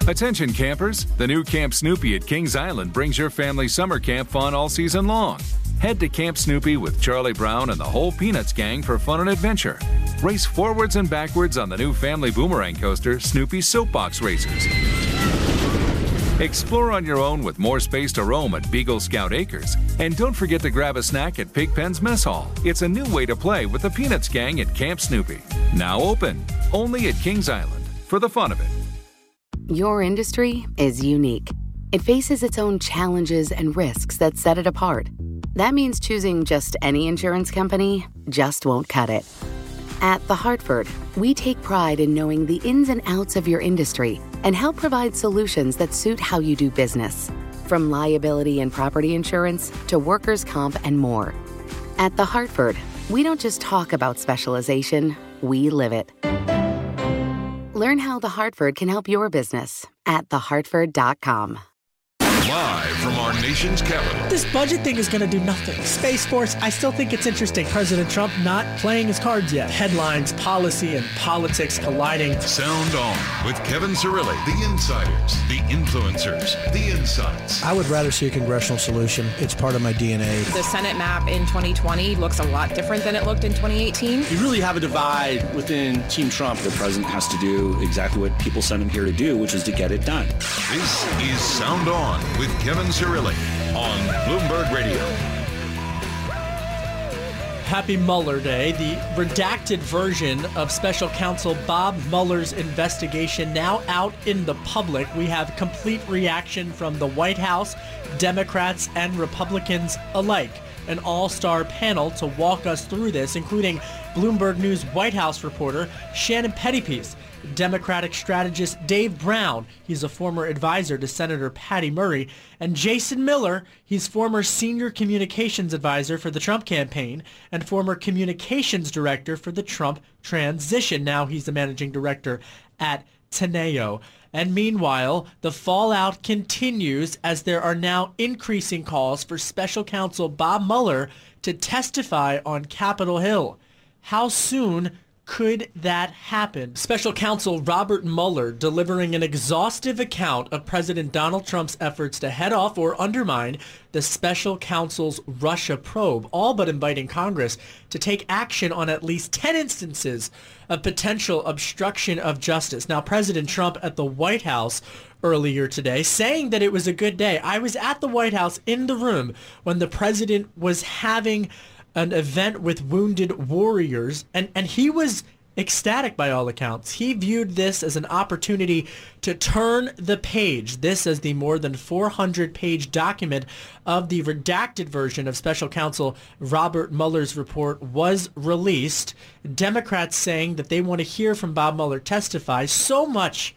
Attention campers, the new Camp Snoopy at Kings Island brings your family summer camp fun all season long. Head to Camp Snoopy with Charlie Brown and the whole Peanuts gang for fun and adventure. Race forwards and backwards on the new family boomerang coaster, Snoopy's Soapbox Racers. Explore on your own with more space to roam at Beagle Scout Acres. And don't forget to grab a snack at Pigpen's Mess Hall. It's a new way to play with the Peanuts gang at Camp Snoopy. Now open, only at Kings Island, for the fun of it. Your industry is unique. It faces its own challenges and risks that set it apart. That means choosing just any insurance company just won't cut it. At The Hartford, we take pride in knowing the ins and outs of your industry and help provide solutions that suit how you do business. From liability and property insurance to workers' comp and more. At The Hartford, we don't just talk about specialization, we live it. Learn how The Hartford can help your business at thehartford.com. Live from our nation's capital. This budget thing is going to do nothing. Space Force, I still think it's interesting. President Trump not playing his cards yet. Headlines, policy, and politics colliding. Sound On with Kevin Cirilli. The insiders, the influencers, the insights. I would rather see a congressional solution. It's part of my DNA. The Senate map in 2020 looks a lot different than it looked in 2018. You really have a divide within Team Trump. The president has to do exactly what people sent him here to do, which is to get it done. This is Sound On with Kevin Cirilli on Bloomberg Radio. Happy Mueller Day. The redacted version of Special Counsel Bob Mueller's investigation now out in the public. We have complete reaction from the White House, Democrats, and Republicans alike. An all-star panel to walk us through this, including Bloomberg News White House reporter Shannon Pettypiece, Democratic strategist Dave Brown, he's a former advisor to Senator Patty Murray, and Jason Miller, he's former senior communications advisor for the Trump campaign and former communications director for the Trump transition. Now he's the managing director at Teneo. And meanwhile, the fallout continues as there are now increasing calls for special counsel Bob Mueller to testify on Capitol Hill. How soon could that happen? Special counsel Robert Mueller delivering an exhaustive account of President Donald Trump's efforts to head off or undermine the special counsel's Russia probe, all but inviting Congress to take action on at least 10 instances of potential obstruction of justice. Now, President Trump at the White House earlier today saying that it was a good day. I was at the White House in the room when the president was having an event with wounded warriors, and he was ecstatic by all accounts. He viewed this as an opportunity to turn the page. This as the more than 400-page document of the redacted version of Special Counsel Robert Mueller's report was released. Democrats saying that they want to hear from Bob Mueller testify. So much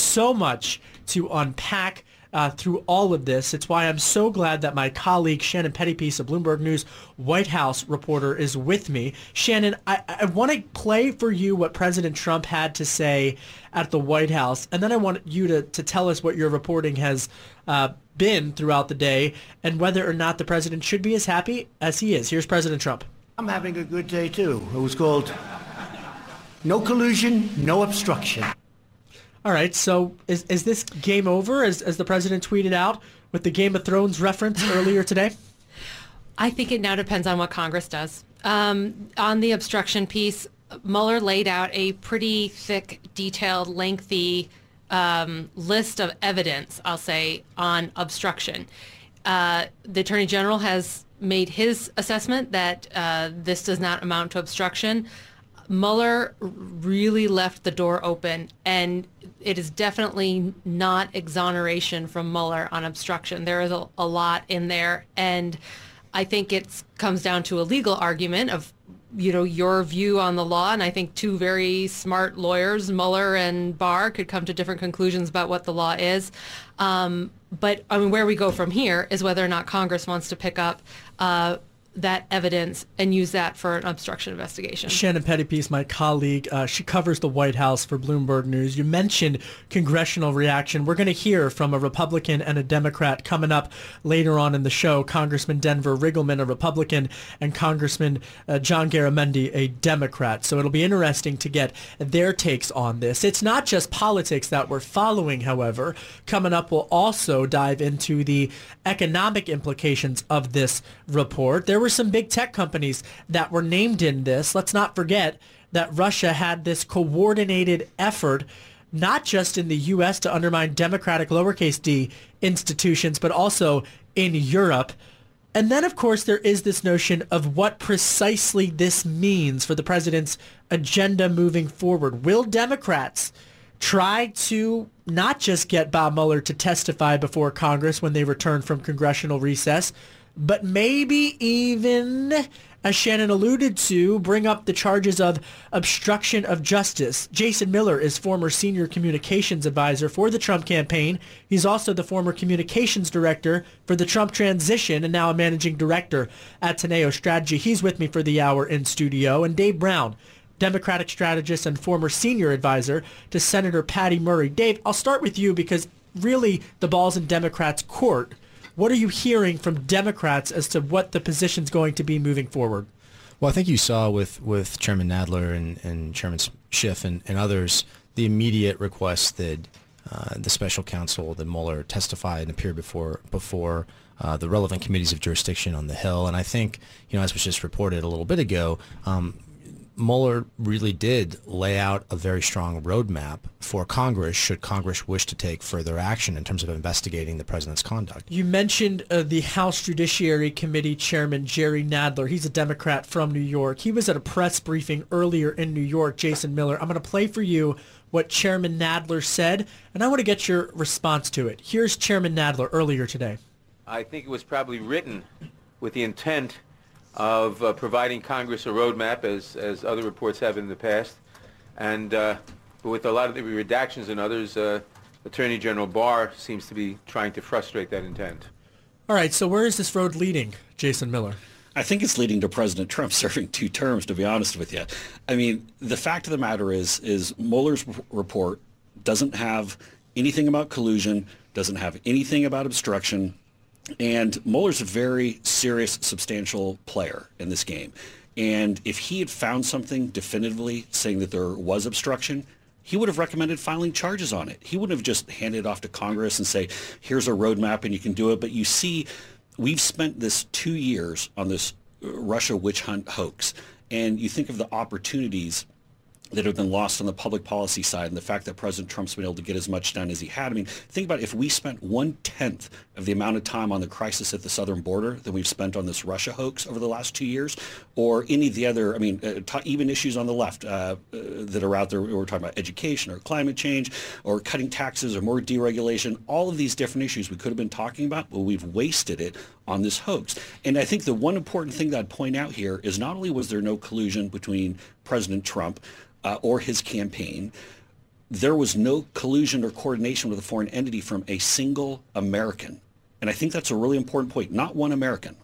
to unpack through all of this. It's why I'm so glad that my colleague Shannon Pettypiece, a Bloomberg News White House reporter, is with me. Shannon, I want to play for you what President Trump had to say at the White House, and then I want you to tell us what your reporting has been throughout the day and whether or not the president should be as happy as he is. Here's President Trump. I'm having a good day, too. It was called No Collusion, No Obstruction. All right, so is this game over, as the president tweeted out with the Game of Thrones reference earlier today? I think it now depends on what Congress does. On the obstruction piece, Mueller laid out a pretty thick, detailed, lengthy list of evidence, I'll say, on obstruction. The Attorney General has made his assessment that this does not amount to obstruction. Mueller really left the door open, and it is definitely not exoneration from Mueller on obstruction. There is a lot in there, and I think it comes down to a legal argument of, your view on the law, and I think two very smart lawyers, Mueller and Barr, could come to different conclusions about what the law is. But where we go from here is whether or not Congress wants to pick up that evidence and use that for an obstruction investigation. Shannon Pettypiece, my colleague, she covers the White House for Bloomberg News. You mentioned congressional reaction. We're going to hear from a Republican and a Democrat coming up later on in the show. Congressman Denver Riggleman, a Republican, and Congressman John Garamendi, a Democrat. So it'll be interesting to get their takes on this. It's not just politics that we're following, however. Coming up, we'll also dive into the economic implications of this report. There were some big tech companies that were named in this. Let's not forget that Russia had this coordinated effort, not just in the U.S. to undermine democratic lowercase d institutions, but also in Europe. And then, of course, there is this notion of what precisely this means for the president's agenda moving forward. Will Democrats try to not just get Bob Mueller to testify before Congress when they return from congressional recess, but maybe even, as Shannon alluded to, bring up the charges of obstruction of justice? Jason Miller is former senior communications advisor for the Trump campaign. He's also the former communications director for the Trump transition and now a managing director at Teneo Strategy. He's with me for the hour in studio. And Dave Brown, Democratic strategist and former senior advisor to Senator Patty Murray. Dave, I'll start with you because really the ball's in Democrats' court. What are you hearing from Democrats as to what the position's going to be moving forward? Well, I think you saw with Chairman Nadler and Chairman Schiff and others the immediate request that the special counsel, that Mueller, testify and appear before the relevant committees of jurisdiction on the Hill. And I think, as was just reported a little bit ago, Mueller really did lay out a very strong roadmap for Congress should Congress wish to take further action in terms of investigating the president's conduct. You mentioned the House Judiciary Committee Chairman Jerry Nadler. He's a Democrat from New York. He was at a press briefing earlier in New York, Jason Miller. I'm going to play for you what Chairman Nadler said, and I want to get your response to it. Here's Chairman Nadler earlier today. I think it was probably written with the intent of providing Congress a roadmap, as other reports have in the past. And with a lot of the redactions and others, Attorney General Barr seems to be trying to frustrate that intent. All right, so where is this road leading, Jason Miller? I think it's leading to President Trump serving 2 terms, to be honest with you. I mean, the fact of the matter is Mueller's report doesn't have anything about collusion, doesn't have anything about obstruction, and Mueller's a very serious, substantial player in this game. And if he had found something definitively saying that there was obstruction, he would have recommended filing charges on it. He wouldn't have just handed it off to Congress and say, here's a roadmap and you can do it. But you see, we've spent this 2 years on this Russia witch hunt hoax. And you think of the opportunities that have been lost on the public policy side and the fact that President Trump's been able to get as much done as he had. I mean, think about if we spent 1/10 of the amount of time on the crisis at the southern border than we've spent on this Russia hoax over the last 2 years, or any of the other, even issues on the left that are out there. We're talking about education or climate change or cutting taxes or more deregulation, all of these different issues we could have been talking about, but we've wasted it on this hoax. And I think the one important thing that I'd point out here is not only was there no collusion between President Trump or his campaign, there was no collusion or coordination with a foreign entity from a single American. And I think that's a really important point. Not one American.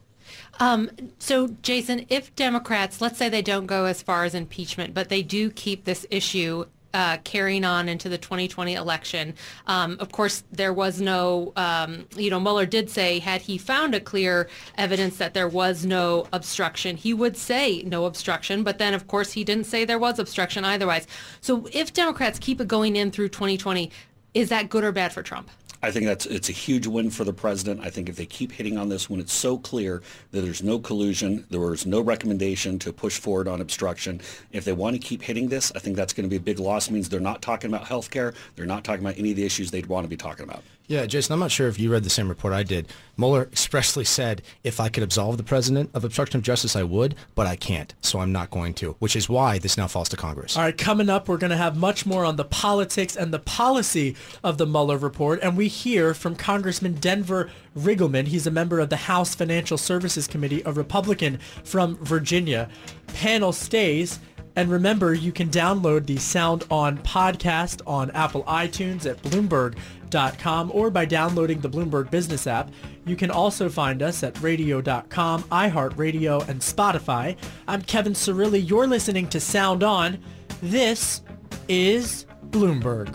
So, Jason, if Democrats, let's say they don't go as far as impeachment, but they do keep this issue carrying on into the 2020 election. Of course, there was no, Mueller did say had he found a clear evidence that there was no obstruction, he would say no obstruction. But then, of course, he didn't say there was obstruction otherwise. So if Democrats keep it going in through 2020, is that good or bad for Trump? I think it's a huge win for the president. I think if they keep hitting on this when it's so clear that there's no collusion, there was no recommendation to push forward on obstruction, if they want to keep hitting this, I think that's going to be a big loss. It means they're not talking about health care. They're not talking about any of the issues they'd want to be talking about. Yeah, Jason, I'm not sure if you read the same report I did. Mueller expressly said, if I could absolve the president of obstruction of justice, I would, but I can't, so I'm not going to, which is why this now falls to Congress. All right, coming up, we're going to have much more on the politics and the policy of the Mueller report, and we hear from Congressman Denver Riggleman. He's a member of the House Financial Services Committee, a Republican from Virginia. Panel stays. And remember, you can download the Sound On podcast on Apple iTunes at Bloomberg bloomberg.com or by downloading the Bloomberg Business app. You can also find us at radio.com, iHeartRadio, and Spotify. I'm Kevin Cirilli. You're listening to Sound On. This is Bloomberg.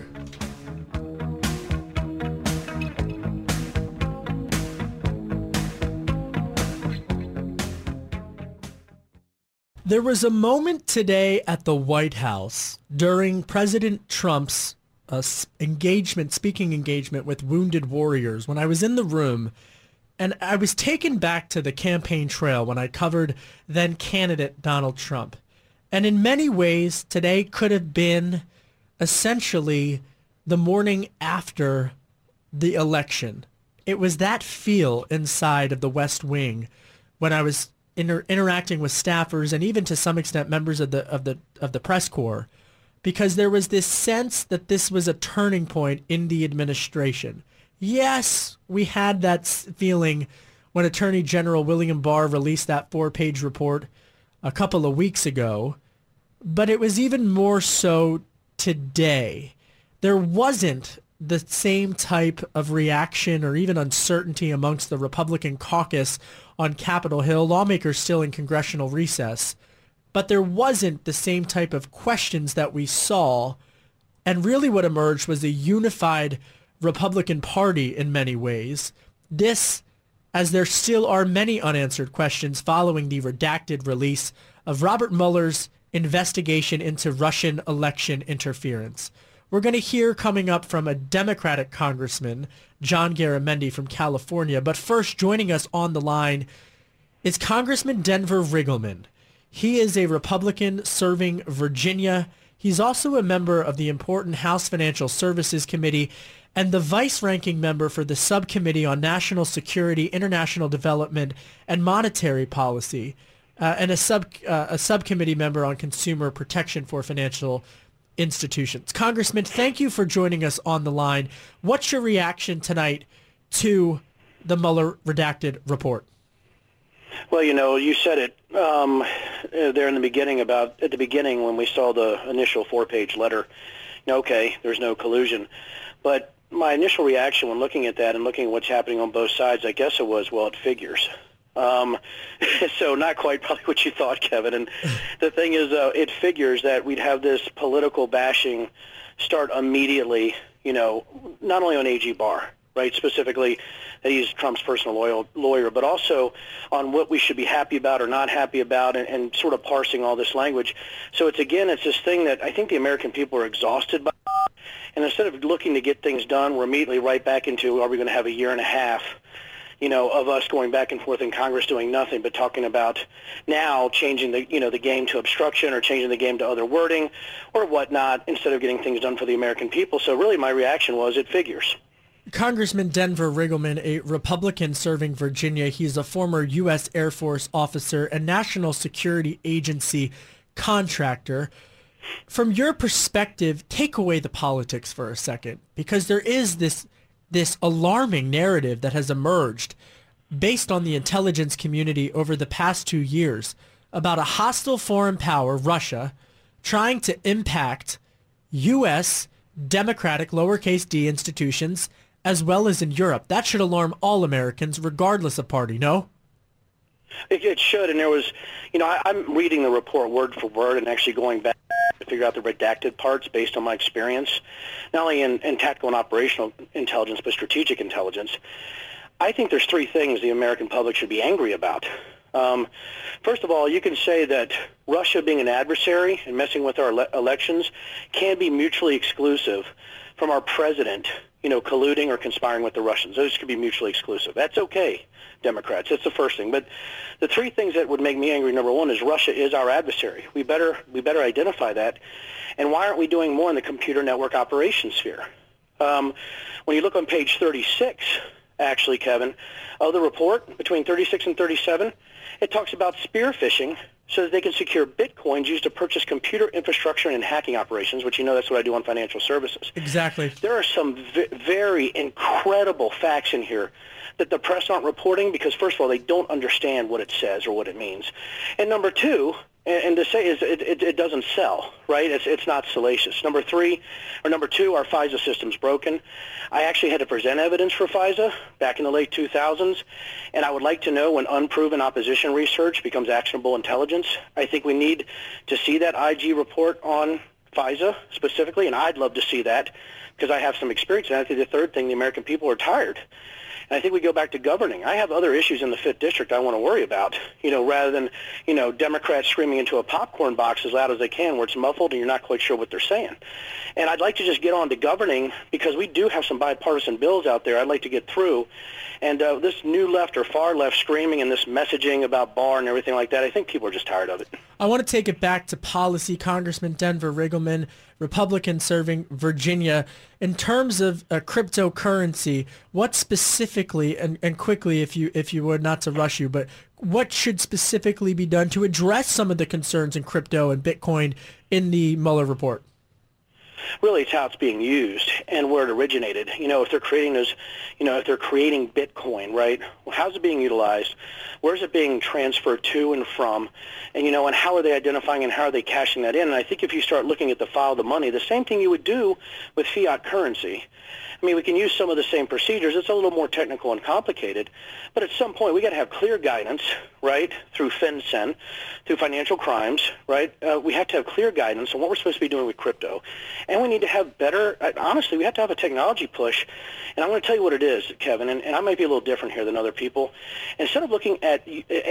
There was a moment today at the White House during President Trump's speaking engagement with wounded warriors when I was in the room, and I was taken back to the campaign trail when I covered then candidate Donald Trump. And in many ways, today could have been essentially the morning after the election. It was that feel inside of the West Wing when I was interacting with staffers and even to some extent members of the press corps, because there was this sense that this was a turning point in the administration. Yes, we had that feeling when Attorney General William Barr released that 4-page report a couple of weeks ago, but it was even more so today. There wasn't the same type of reaction or even uncertainty amongst the Republican caucus on Capitol Hill, lawmakers still in congressional recess, but there wasn't the same type of questions that we saw, and really what emerged was a unified Republican Party in many ways. This, as there still are many unanswered questions following the redacted release of Robert Mueller's investigation into Russian election interference. We're going to hear coming up from a Democratic congressman, John Garamendi from California. But first, joining us on the line is Congressman Denver Riggleman. He is a Republican serving Virginia. He's also a member of the important House Financial Services Committee and the vice-ranking member for the Subcommittee on National Security, International Development, and Monetary Policy, and a subcommittee member on consumer protection for financial institutions. Congressman, thank you for joining us on the line. What's your reaction tonight to the Mueller redacted report? Well, you said it there in the beginning at the beginning when we saw the initial 4-page letter. Okay, there's no collusion. But my initial reaction when looking at that and looking at what's happening on both sides, I guess it was, well, it figures. So not quite probably what you thought, Kevin. And the thing is, it figures that we'd have this political bashing start immediately, not only on A.G. Barr, right, specifically that he's Trump's personal lawyer, but also on what we should be happy about or not happy about and sort of parsing all this language. So it's this thing that I think the American people are exhausted by. And instead of looking to get things done, we're immediately right back into, are we going to have a year and a half of us going back and forth in Congress doing nothing but talking about now changing the game to obstruction or changing the game to other wording or whatnot instead of getting things done for the American people. So really my reaction was it figures. Congressman Denver Riggleman, a Republican serving Virginia. He's a former U.S. Air Force officer and National Security Agency contractor. From your perspective, take away the politics for a second, because there is this alarming narrative that has emerged based on the intelligence community over the past 2 years about a hostile foreign power, Russia, trying to impact U.S. democratic lowercase d institutions as well as in Europe. That should alarm all Americans regardless of party, no? It should, and there was, I'm reading the report word for word and actually going back to figure out the redacted parts based on my experience, not only in tactical and operational intelligence, but strategic intelligence. I think there's 3 things the American public should be angry about. First of all, you can say that Russia being an adversary and messing with our elections can be mutually exclusive from our president, colluding or conspiring with the Russians. Those could be mutually exclusive. That's okay, Democrats. That's the first thing. But the 3 things that would make me angry, number 1, is Russia is our adversary. We better identify that. And why aren't we doing more in the computer network operations sphere? When you look on page 36, actually, Kevin, of the report, between 36 and 37, it talks about spear phishing so that they can secure bitcoins used to purchase computer infrastructure and hacking operations, which that's what I do on financial services. Exactly. There are some very incredible facts in here that the press aren't reporting because, first of all, they don't understand what it says or what it means. And number 2, And to say is it doesn't sell, right? It's not salacious. Number two, our FISA system's broken. I actually had to present evidence for FISA back in the late 2000s, and I would like to know when unproven opposition research becomes actionable intelligence. I think we need to see that IG report on FISA specifically, and I'd love to see that because I have some experience. And I think the third thing, the American people are tired. And I think we go back to governing. I have other issues in the 5th District I want to worry about, rather than, Democrats screaming into a popcorn box as loud as they can where it's muffled and you're not quite sure what they're saying. And I'd like to just get on to governing because we do have some bipartisan bills out there I'd like to get through. And this new left or far left screaming and this messaging about Barr and everything like that, I think people are just tired of it. I want to take it back to policy. Congressman Denver Riggleman, Republican serving Virginia. In terms of cryptocurrency, what specifically, and quickly if you would, not to rush you, but what should specifically be done to address some of the concerns in crypto and Bitcoin in the Mueller report? Really, it's how it's being used and where it originated. If they're creating those, if they're creating Bitcoin, right? Well, how's it being utilized? Where's it being transferred to and from? And, and how are they identifying and how are they cashing that in? And I think if you start looking at the file of the money, the same thing you would do with fiat currency. I mean, we can use some of the same procedures. It's a little more technical and complicated. But at some point, we got to have clear guidance, right, through FinCEN, through financial crimes, right? We have to have clear guidance on what we're supposed to be doing with crypto. And we need to have better, honestly, we have to have a technology push. And I'm going to tell you what it is, Kevin, and I might be a little different here than other people. Instead of looking at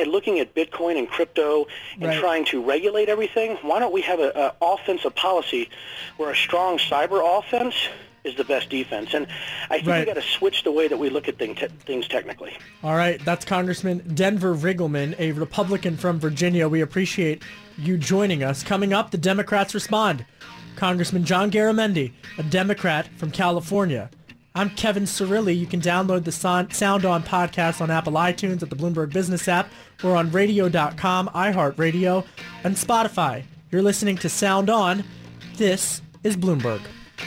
Bitcoin and crypto and trying to regulate everything, why don't we have an offensive policy where a strong cyber offense is the best defense. And I think we got to switch the way that we look at things technically. All right. That's Congressman Denver Riggleman, a Republican from Virginia. We appreciate you joining us. Coming up, the Democrats respond. Congressman John Garamendi, a Democrat from California. I'm Kevin Cirilli. You can download the Sound On podcast on Apple iTunes, at the Bloomberg Business app, or on radio.com, iHeartRadio, and Spotify. You're listening to Sound On. This is Bloomberg.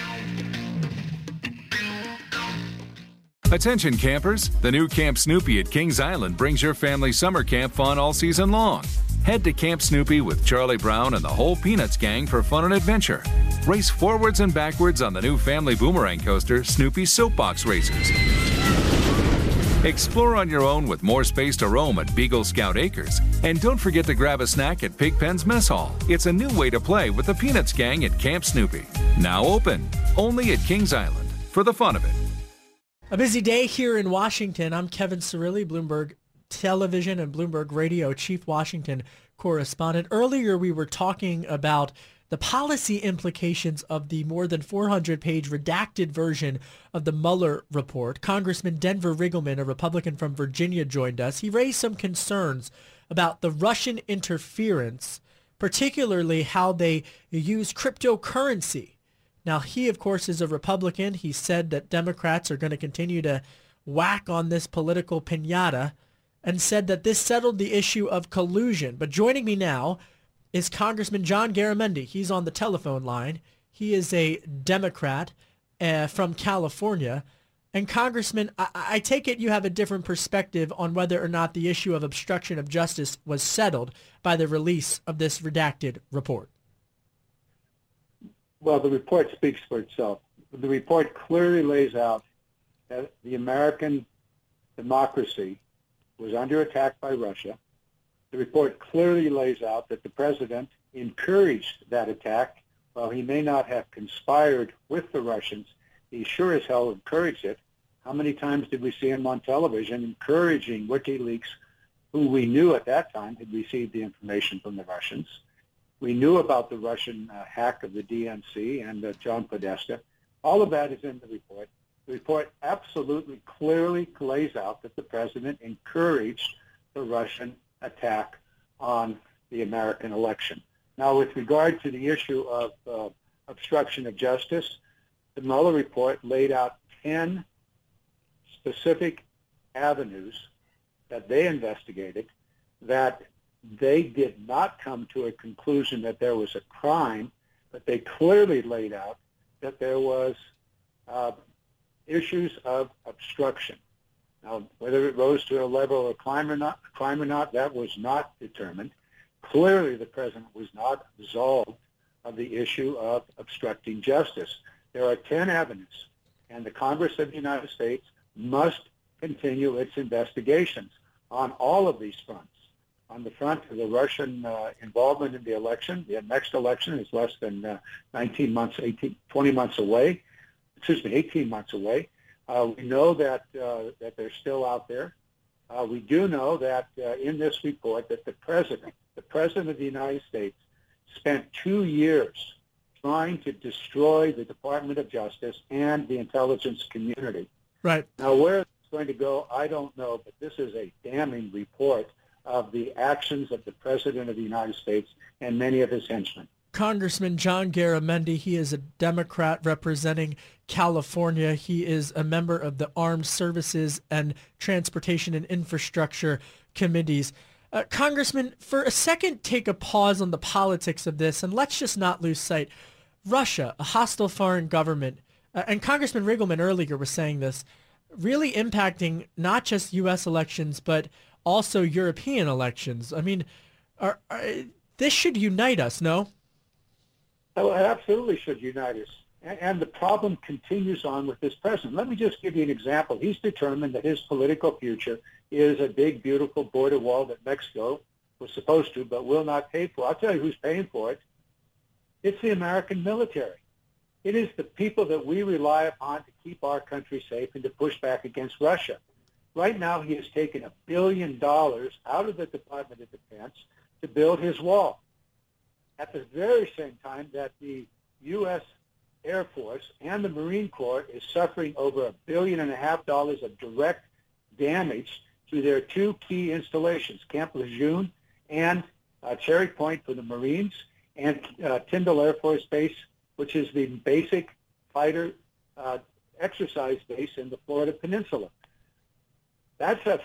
Attention campers, the new Camp Snoopy at Kings Island brings your family summer camp fun all season long. Head to Camp Snoopy with Charlie Brown and the whole Peanuts gang for fun and adventure. Race forwards and backwards on the new family boomerang coaster, Snoopy Soapbox Racers. Explore on your own with more space to roam at Beagle Scout Acres. And don't forget to grab a snack at Pigpen's Mess Hall. It's a new way to play with the Peanuts gang at Camp Snoopy. Now open, only at Kings Island, for the fun of it. A busy day here in Washington. I'm Kevin Cirilli, Bloomberg Television and Bloomberg Radio Chief Washington Correspondent. Earlier, we were talking about the policy implications of the more than 400-page redacted version of the Mueller report. Congressman Denver Riggleman, a Republican from Virginia, joined us. He raised some concerns about the Russian interference, particularly how they use cryptocurrency. Now, he, of course, is a Republican. He said that Democrats are going to continue to whack on this political piñata and said that this settled the issue of collusion. But joining me now is Congressman John Garamendi. He's on the telephone line. He is a Democrat from California. And Congressman, I take it you have a different perspective on whether or not the issue of obstruction of justice was settled by the release of this redacted report. Well, the report speaks for itself. The report clearly lays out that the American democracy was under attack by Russia. The report clearly lays out that the president encouraged that attack. While he may not have conspired with the Russians, he sure as hell encouraged it. How many times did we see him on television encouraging WikiLeaks, who we knew at that time had received the information from the Russians? We knew about the Russian hack of the DNC and John Podesta. All of that is in the report. The report absolutely clearly lays out that the president encouraged the Russian attack on the American election. Now, with regard to the issue of obstruction of justice, the Mueller report laid out 10 specific avenues that they investigated that they did not come to a conclusion that there was a crime, but they clearly laid out that there was issues of obstruction. Now, whether it rose to a level of crime or not, that was not determined. Clearly, the president was not absolved of the issue of obstructing justice. There are 10 avenues, and the Congress of the United States must continue its investigations on all of these fronts. On the front of the Russian involvement in the election, the next election is less than 18 months away. We know that they're still out there. We do know that in this report that the President of the United States spent 2 years trying to destroy the Department of Justice and the intelligence community. Right. Now, where it's going to go, I don't know, but this is a damning report of the actions of the President of the United States and many of his henchmen. Congressman John Garamendi, he is a Democrat representing California. He is a member of the Armed Services and Transportation and Infrastructure Committees. Congressman, for a second, take a pause on the politics of this, and let's just not lose sight. Russia, a hostile foreign government, and Congressman Riggleman earlier was saying this, really impacting not just U.S. elections, but also European elections. I mean, this should unite us, no? Oh, it absolutely should unite us. And the problem continues on with this president. Let me just give you an example. He's determined that his political future is a big, beautiful border wall that Mexico was supposed to but will not pay for. I'll tell you who's paying for it. It's the American military. It is the people that we rely upon to keep our country safe and to push back against Russia. Right now, he has taken $1 billion out of the Department of Defense to build his wall. At the very same time that the U.S. Air Force and the Marine Corps is suffering over $1.5 billion of direct damage to their two key installations, Camp Lejeune and Cherry Point for the Marines, and Tyndall Air Force Base, which is the basic fighter exercise base in the Florida Peninsula. That is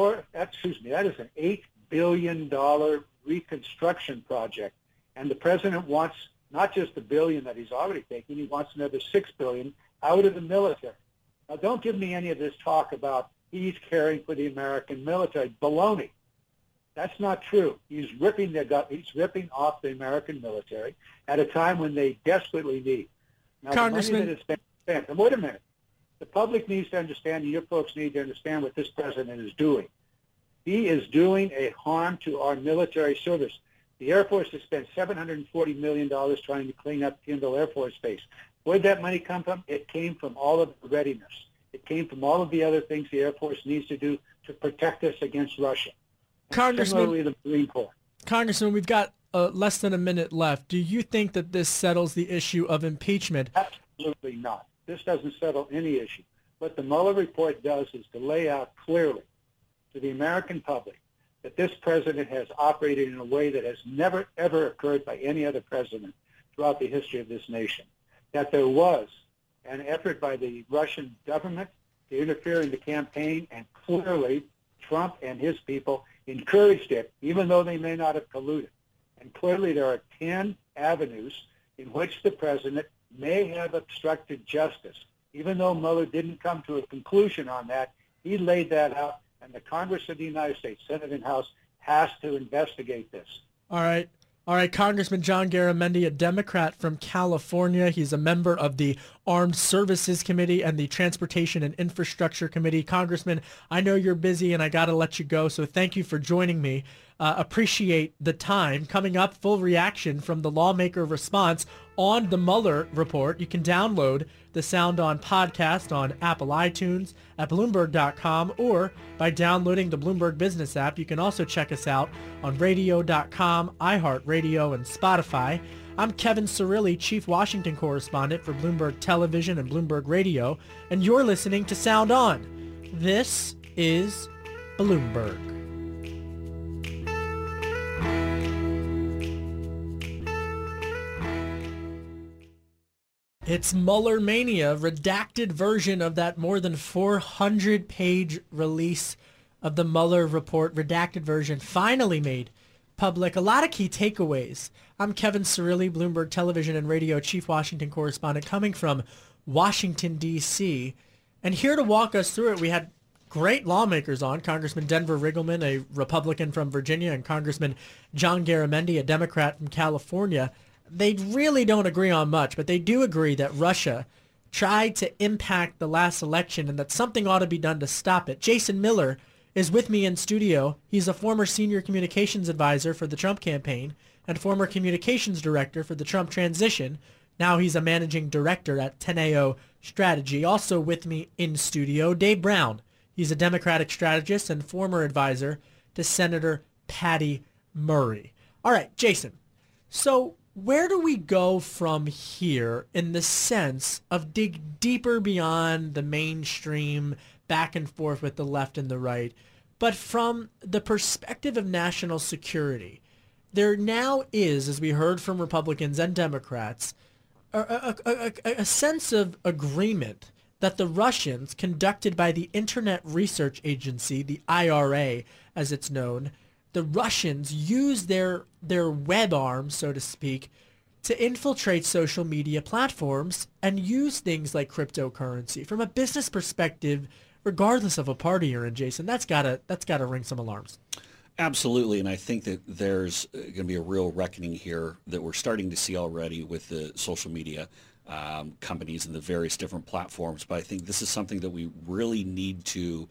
an $8 billion reconstruction project. And the president wants not just the $1 billion that he's already taken, he wants another $6 billion out of the military. Now, don't give me any of this talk about he's caring for the American military. Baloney. That's not true. He's ripping off the American military at a time when they desperately need. Now, Congressman, the money that is spent, and wait a minute. The public needs to understand, and your folks need to understand what this president is doing. He is doing a harm to our military service. The Air Force has spent $740 million trying to clean up Tyndall Air Force Base. Where did that money come from? It came from all of the readiness. It came from all of the other things the Air Force needs to do to protect us against Russia. Similarly, the Marine Corps. Congressman, we've got less than a minute left. Do you think that this settles the issue of impeachment? Absolutely not. This doesn't settle any issue. What the Mueller report does is to lay out clearly to the American public that this president has operated in a way that has never, ever occurred by any other president throughout the history of this nation. That there was an effort by the Russian government to interfere in the campaign, and clearly Trump and his people encouraged it, even though they may not have colluded. And clearly there are 10 avenues in which the president may have obstructed justice. Even though Mueller didn't come to a conclusion on that, he laid that out, and the Congress of the United States, Senate and House, has to investigate this. All right. Congressman John Garamendi, a Democrat from California. He's a member of the Armed Services Committee and the Transportation and Infrastructure Committee. Congressman, I know you're busy and I got to let you go, so thank you for joining me. Appreciate the time. Coming up, full reaction from the lawmaker response on the Mueller report. You can download the Sound On podcast on Apple iTunes, at Bloomberg.com, or by downloading the Bloomberg Business app. You can also check us out on radio.com, iHeartRadio, and Spotify. I'm Kevin Cirilli, Chief Washington Correspondent for Bloomberg Television and Bloomberg Radio, and you're listening to Sound On. This is Bloomberg. It's Mueller Mania, redacted version of that more than 400-page release of the Mueller report. Redacted version finally made public. A lot of key takeaways. I'm Kevin Cirilli, Bloomberg Television and Radio Chief Washington Correspondent, coming from Washington, D.C. And here to walk us through it, we had great lawmakers on, Congressman Denver Riggleman, a Republican from Virginia, and Congressman John Garamendi, a Democrat from California. They really don't agree on much, but they do agree that Russia tried to impact the last election and that something ought to be done to stop it. Jason Miller is with me in studio. He's a former senior communications advisor for the Trump campaign and former communications director for the Trump transition. Now he's a managing director at Teneo Strategy. Also with me in studio, Dave Brown. He's a Democratic strategist and former advisor to Senator Patty Murray. All right, Jason. So where do we go from here in the sense of dig deeper beyond the mainstream back and forth with the left and the right, but from the perspective of national security? There now is, as we heard from Republicans and Democrats, a sense of agreement that the Russians, conducted by the Internet Research Agency, the IRA as it's known, the Russians use their web arm, so to speak, to infiltrate social media platforms and use things like cryptocurrency. From a business perspective, regardless of a party you're in, Jason, that's gotta ring some alarms. Absolutely, and I think that there's going to be a real reckoning here that we're starting to see already with the social media companies and the various different platforms. But I think this is something that we really need to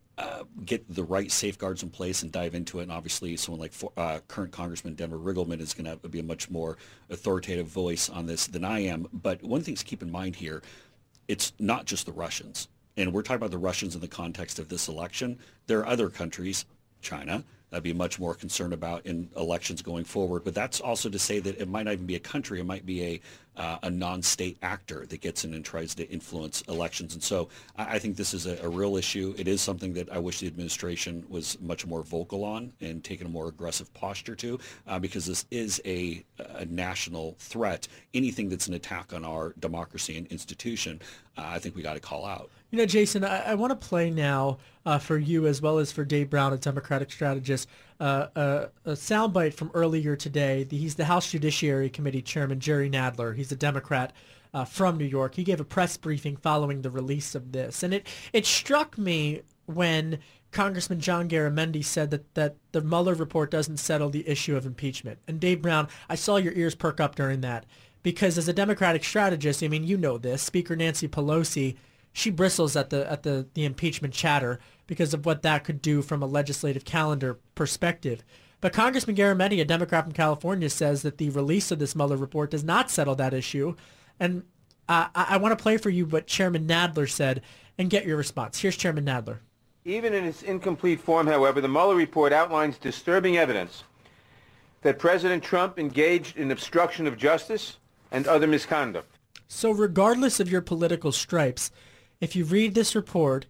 get the right safeguards in place and dive into it. And obviously, someone like current Congressman Denver Riggleman is going to be a much more authoritative voice on this than I am. But one thing to keep in mind here, it's not just the Russians. And we're talking about the Russians in the context of this election. There are other countries, China, I'd be much more concerned about in elections going forward. But that's also to say that it might not even be a country. It might be a non-state actor that gets in and tries to influence elections. And so I think this is a real issue. It is something that I wish the administration was much more vocal on and taken a more aggressive posture to, because this is a national threat. Anything that's an attack on our democracy and institution, I think we got to call out. You know, Jason, I want to play now for you as well as for Dave Brown, a Democratic strategist, a soundbite from earlier today. He's the House Judiciary Committee Chairman, Jerry Nadler. He's a Democrat from New York. He gave a press briefing following the release of this. And it struck me when Congressman John Garamendi said that the Mueller report doesn't settle the issue of impeachment. And Dave Brown, I saw your ears perk up during that. Because as a Democratic strategist, I mean, you know this, Speaker Nancy Pelosi, she bristles at the impeachment chatter because of what that could do from a legislative calendar perspective. But Congressman Garamendi, a Democrat from California, says that the release of this Mueller report does not settle that issue. And I want to play for you what Chairman Nadler said and get your response. Here's Chairman Nadler. Even in its incomplete form, however, the Mueller report outlines disturbing evidence that President Trump engaged in obstruction of justice and other misconduct. So regardless of your political stripes, if you read this report,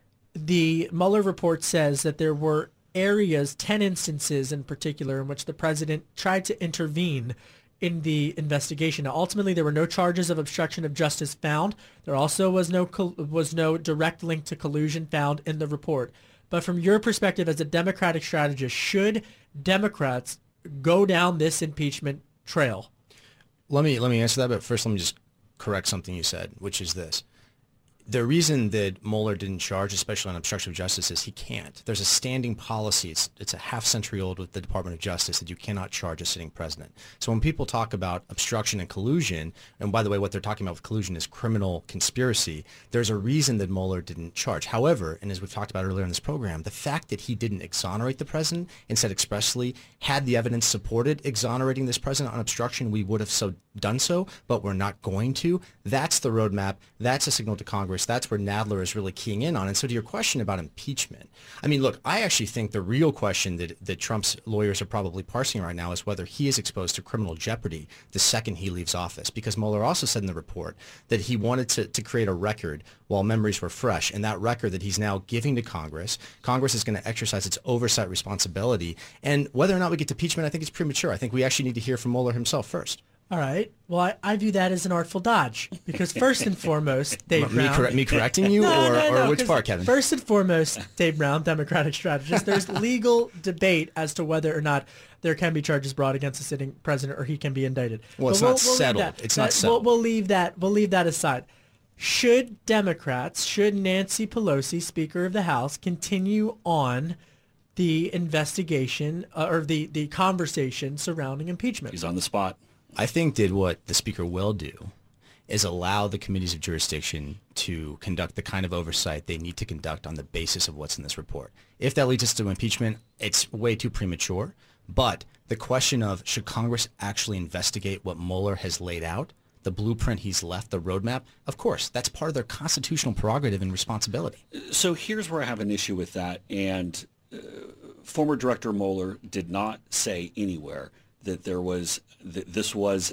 the Mueller report says that there were areas, 10 instances in particular, in which the president tried to intervene in the investigation. Now, ultimately, there were no charges of obstruction of justice found. There also was no direct link to collusion found in the report. But from your perspective as a Democratic strategist, should Democrats go down this impeachment trail? Let me answer that, but first let me just correct something you said, which is this. The reason that Mueller didn't charge, especially on obstruction of justice, is he can't. There's a standing policy. It's a half-century old with the Department of Justice that you cannot charge a sitting president. So when people talk about obstruction and collusion, and by the way, what they're talking about with collusion is criminal conspiracy, there's a reason that Mueller didn't charge. However, and as we've talked about earlier in this program, the fact that he didn't exonerate the president and said expressly, had the evidence supported exonerating this president on obstruction, we would have done so, but we're not going to. That's the roadmap. That's a signal to Congress. That's where Nadler is really keying in on. And so to your question about impeachment, I mean, look, I actually think the real question that Trump's lawyers are probably parsing right now is whether he is exposed to criminal jeopardy the second he leaves office. Because Mueller also said in the report that he wanted to create a record while memories were fresh. And that record that he's now giving to Congress, Congress is going to exercise its oversight responsibility. And whether or not we get to impeachment, I think it's premature. I think we actually need to hear from Mueller himself first. All right. Well, I view that as an artful dodge because first and foremost, Dave Brown. Me correcting you or which part, Kevin? First and foremost, Dave Brown, Democratic strategist. There's legal debate as to whether or not there can be charges brought against a sitting president or he can be indicted. Well, it's not settled. It's not settled. We'll leave that aside. should Democrats, should Nancy Pelosi, Speaker of the House, continue on the investigation or the conversation surrounding impeachment? He's on the spot. I think what the Speaker will do is allow the committees of jurisdiction to conduct the kind of oversight they need to conduct on the basis of what's in this report. If that leads us to impeachment, it's way too premature. But the question of should Congress actually investigate what Mueller has laid out, the blueprint he's left, the roadmap, of course, that's part of their constitutional prerogative and responsibility. So here's where I have an issue with that. And former Director Mueller did not say anywhere that this was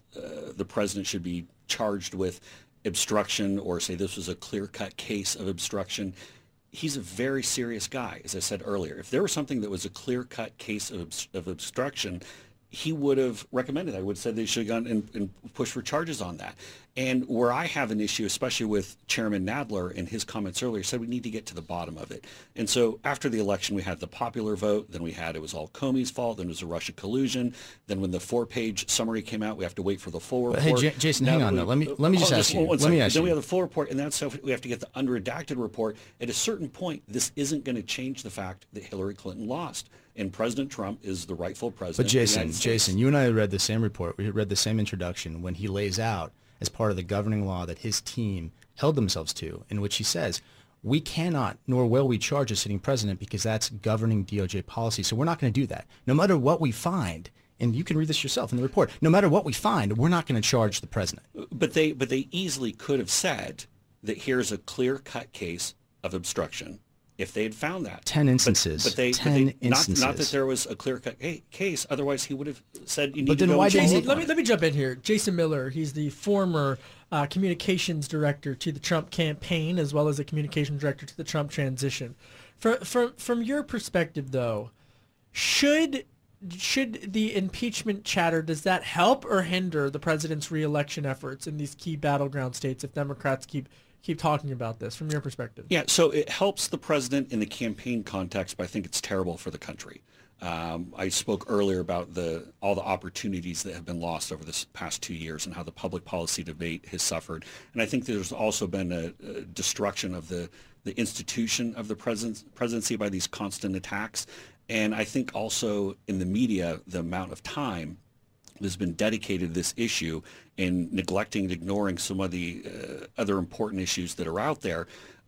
the president should be charged with obstruction or say this was a clear-cut case of obstruction. He's a very serious guy, as I said earlier. If there was something that was a clear-cut case of obstruction, he would have recommended. I would have said they should have gone and pushed for charges on that. And where I have an issue, especially with Chairman Nadler and his comments earlier, said we need to get to the bottom of it. And so after the election, we had the popular vote. Then we had it was all Comey's fault. Then it was a Russia collusion. Then when the 4-page summary came out, we have to wait for the full report. Hey, Jason, hang on, though. Let me just ask you. Then we have the full report, and that's how we have to get the unredacted report. At a certain point, this isn't going to change the fact that Hillary Clinton lost. And President Trump is the rightful president. But Jason, you and I read the same report. We read the same introduction when he lays out as part of the governing law that his team held themselves to, in which he says, we cannot nor will we charge a sitting president because that's governing DOJ policy. So we're not going to do that. No matter what we find, and you can read this yourself in the report, no matter what we find, we're not going to charge the president. But they easily could have said that here's a clear-cut case of obstruction. If they had found that. 10 instances. But 10 instances. Not that there was a clear-cut case. Otherwise, he would have said you need but to then go. Why Jason, let me jump in here. Jason Miller, he's the former communications director to the Trump campaign, as well as the communications director to the Trump transition. From your perspective, though, should the impeachment chatter, does that help or hinder the president's reelection efforts in these key battleground states if Democrats keep talking about this from your perspective? Yeah, so it helps the president in the campaign context, but I think it's terrible for the country. I spoke earlier about all the opportunities that have been lost over this past 2 years and how the public policy debate has suffered. And I think there's also been a destruction of the institution of the presidency by these constant attacks. And I think also in the media, the amount of time has been dedicated to this issue and neglecting and ignoring some of the other important issues that are out there.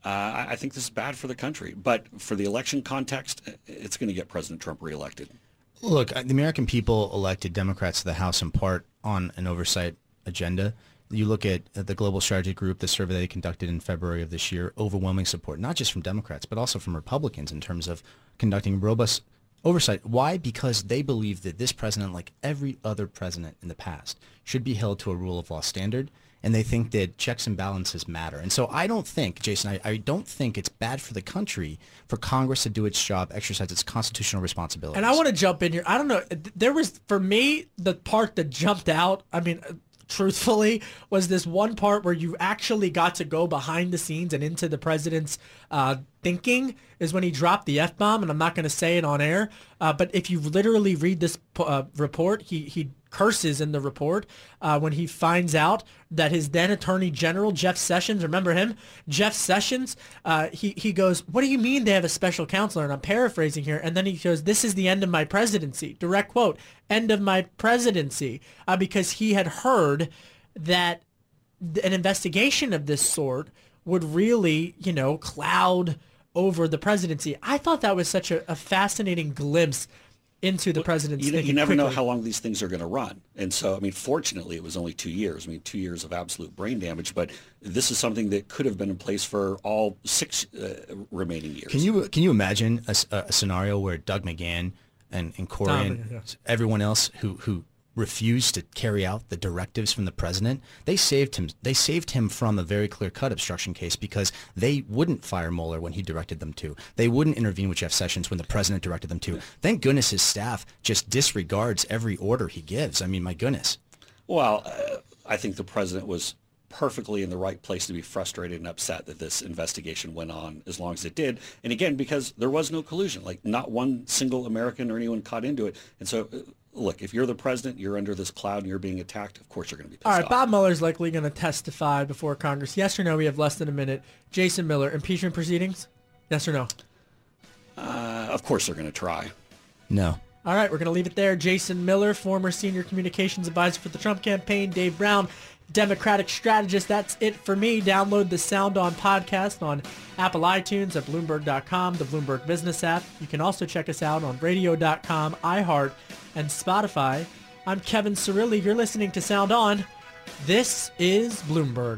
I think this is bad for the country. But for the election context, it's going to get President Trump reelected. Look, the American people elected Democrats to the House in part on an oversight agenda. You look at the Global Strategy Group, the survey they conducted in February of this year, overwhelming support, not just from Democrats, but also from Republicans in terms of conducting robust oversight. Why? Because they believe that this president, like every other president in the past, should be held to a rule of law standard, and they think that checks and balances matter. And so I don't think, Jason, I don't think it's bad for the country for Congress to do its job, exercise its constitutional responsibilities. And I want to jump in here. I don't know. There was, for me, the part that jumped out, I mean, truthfully, was this one part where you actually got to go behind the scenes and into the president's thinking, is when he dropped the F-bomb, and I'm not going to say it on air, but if you literally read this report, he curses in the report when he finds out that his then Attorney General, Jeff Sessions, remember him? Jeff Sessions, he goes, what do you mean they have a special counselor? And I'm paraphrasing here. And then he goes, this is the end of my presidency. Direct quote, end of my presidency. Because he had heard that an investigation of this sort would really, cloud over the presidency. I thought that was such a fascinating glimpse into the president's thinking. You never know how long these things are going to run. And so, I mean, fortunately, it was only 2 years. I mean, 2 years of absolute brain damage. But this is something that could have been in place for all 6 remaining years. Can you imagine a scenario where Doug McGahn and Corey and everyone else who refused to carry out the directives from the president, they saved him from a very clear-cut obstruction case because they wouldn't fire Mueller when he directed them to. They wouldn't intervene with Jeff Sessions when the president directed them to. Thank goodness his staff just disregards every order he gives. I mean, my goodness. Well, I think the president was perfectly in the right place to be frustrated and upset that this investigation went on as long as it did. And again, because there was no collusion, like not one single American or anyone caught into it. And so look, if you're the president, you're under this cloud and you're being attacked, of course you're going to be pissed All right, off. Bob Mueller's likely going to testify before Congress. Yes or no? We have less than a minute. Jason Miller, impeachment proceedings? Yes or no? Of course they're going to try. No. All right, we're going to leave it there. Jason Miller, former senior communications advisor for the Trump campaign. Dave Brown, Democratic strategist. That's it for me. Download the Sound On podcast on Apple iTunes, at Bloomberg.com, the Bloomberg Business app. You can also check us out on Radio.com, iHeart, and Spotify. I'm Kevin Cirilli. You're listening to Sound On. This is Bloomberg.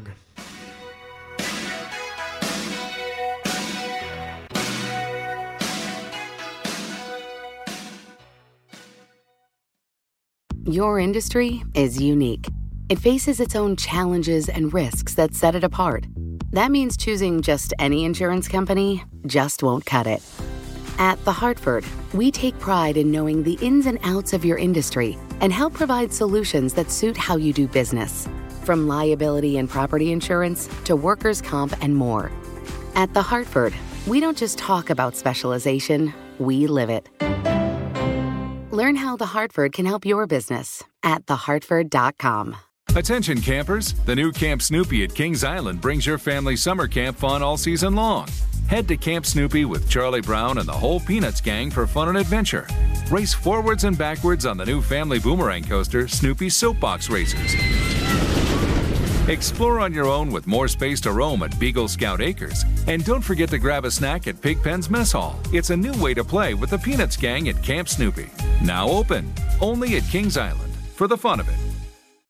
Your industry is unique. It faces its own challenges and risks that set it apart. That means choosing just any insurance company just won't cut it. At The Hartford, we take pride in knowing the ins and outs of your industry and help provide solutions that suit how you do business. From liability and property insurance to workers' comp and more. At The Hartford, we don't just talk about specialization, we live it. Learn how The Hartford can help your business at thehartford.com. Attention campers, the new Camp Snoopy at Kings Island brings your family summer camp fun all season long. Head to Camp Snoopy with Charlie Brown and the whole Peanuts gang for fun and adventure. Race forwards and backwards on the new family boomerang coaster, Snoopy Soapbox Racers. Explore on your own with more space to roam at Beagle Scout Acres. And don't forget to grab a snack at Pigpen's Mess Hall. It's a new way to play with the Peanuts gang at Camp Snoopy. Now open, only at Kings Island, for the fun of it.